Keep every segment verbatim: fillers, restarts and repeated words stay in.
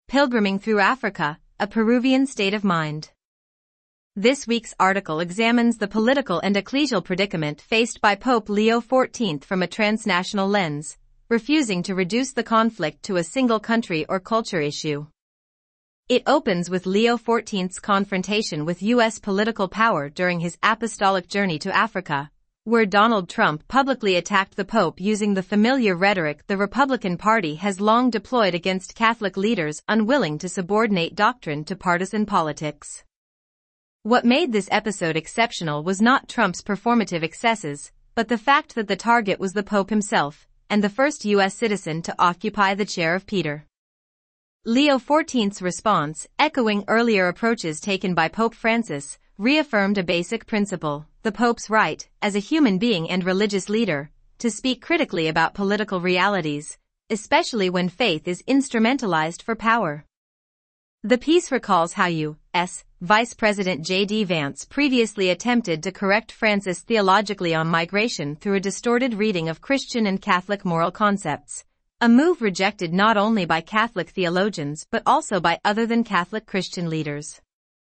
Pilgriming Through Africa, A Peruvian State of Mind. This week's article examines the political and ecclesial predicament faced by Pope Leo the fourteenth from a transnational lens, refusing to reduce the conflict to a single country or culture issue. It opens with Leo the fourteenth's confrontation with U S political power during his apostolic journey to Africa, where Donald Trump publicly attacked the Pope using the familiar rhetoric the Republican Party has long deployed against Catholic leaders unwilling to subordinate doctrine to partisan politics. What made this episode exceptional was not Trump's performative excesses, but the fact that the target was the Pope himself, and the first U S citizen to occupy the chair of Peter. Leo the fourteenth's response, echoing earlier approaches taken by Pope Francis, reaffirmed a basic principle: the Pope's right, as a human being and religious leader, to speak critically about political realities, especially when faith is instrumentalized for power. The piece recalls how U S Vice President J D Vance previously attempted to correct Francis theologically on migration through a distorted reading of Christian and Catholic moral concepts, a move rejected not only by Catholic theologians but also by other than Catholic Christian leaders.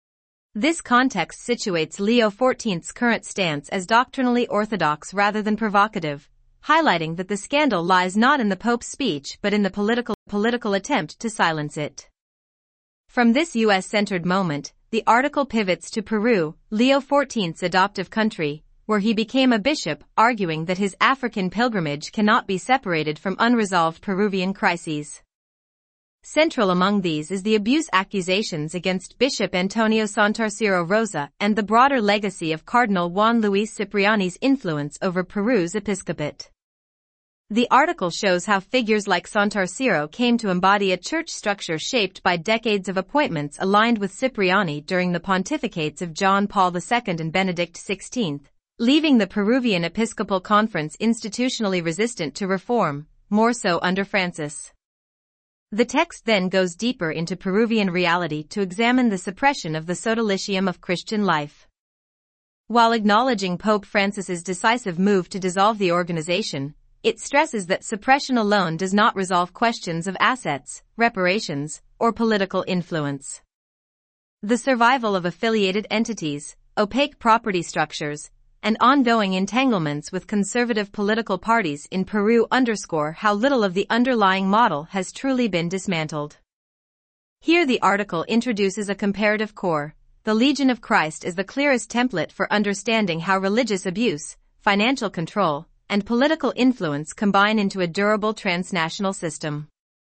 This context situates Leo the fourteenth's current stance as doctrinally orthodox rather than provocative, highlighting that the scandal lies not in the Pope's speech but in the political, political attempt to silence it. From this U S-centered moment, the article pivots to Peru, Leo the fourteenth's adoptive country, where he became a bishop, arguing that his African pilgrimage cannot be separated from unresolved Peruvian crises. Central among these is the abuse accusations against Bishop Antonio Santarcero Rosa and the broader legacy of Cardinal Juan Luis Cipriani's influence over Peru's episcopate. The article shows how figures like Santarcero came to embody a church structure shaped by decades of appointments aligned with Cipriani during the pontificates of John Paul the Second and Benedict the sixteenth, leaving the Peruvian Episcopal Conference institutionally resistant to reform, more so under Francis. The text then goes deeper into Peruvian reality to examine the suppression of the sodalicium of Christian life. While acknowledging Pope Francis's decisive move to dissolve the organization, it stresses that suppression alone does not resolve questions of assets, reparations, or political influence. The survival of affiliated entities, opaque property structures, and ongoing entanglements with conservative political parties in Peru underscore how little of the underlying model has truly been dismantled. Here the article introduces a comparative core. The Legion of Christ is the clearest template for understanding how religious abuse, financial control, and political influence combine into a durable transnational system.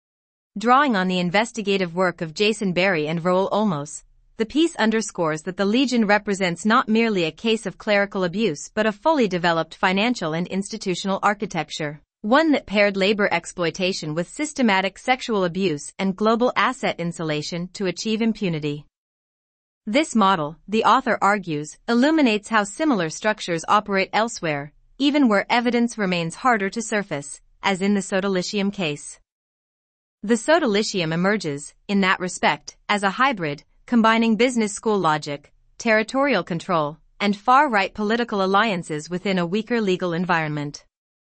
Drawing on the investigative work of Jason Berry and Raul Olmos, the piece underscores that the Legion represents not merely a case of clerical abuse but a fully developed financial and institutional architecture, one that paired labor exploitation with systematic sexual abuse and global asset insulation to achieve impunity. This model, the author argues, illuminates how similar structures operate elsewhere, even where evidence remains harder to surface, as in the sodalicium case. The sodalicium emerges, in that respect, as a hybrid, combining business school logic, territorial control, and far-right political alliances within a weaker legal environment.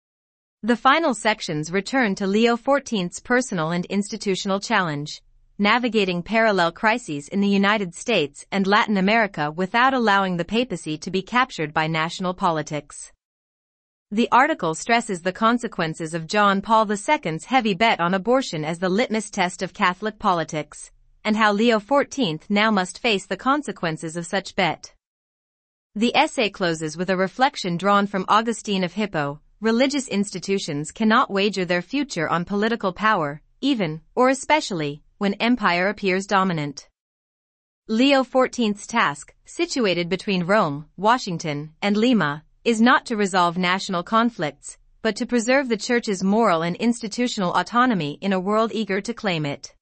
The final sections return to Leo the fourteenth's personal and institutional challenge, navigating parallel crises in the United States and Latin America without allowing the papacy to be captured by national politics. The article stresses the consequences of John Paul the Second's heavy bet on abortion as the litmus test of Catholic politics, and how Leo the fourteenth now must face the consequences of such bet. The essay closes with a reflection drawn from Augustine of Hippo: religious institutions cannot wager their future on political power, even, or especially, when empire appears dominant. Leo the fourteenth's task, situated between Rome, Washington, and Lima, is not to resolve national conflicts, but to preserve the Church's moral and institutional autonomy in a world eager to claim it.